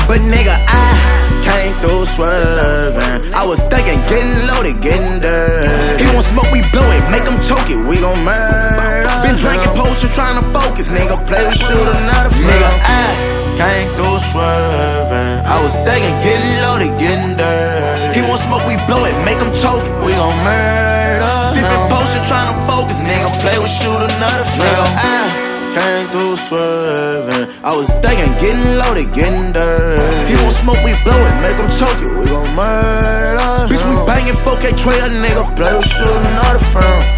But nigga, I came through swerving. I was thinking, getting loaded, getting dirty. He won't smoke, we blow it, make him choke it, we gon' murder. Been drinking potion, trying to focus, nigga, play with shooter, not a friend. Nigga, I came through swerving. I was thinking, getting loaded, getting dirty. He won't smoke, we blow it, make him choke it, we gon' murder. Sipping potion, trying to focus, nigga, play with shooter, not a friend. Nigga, I came through swerving. I was thinking, getting loaded, getting dirty. He won't smoke, we blow it, make him choke it, we gon' murder. Bitch, we banging 4K trade, a nigga play with shooter, not a friend.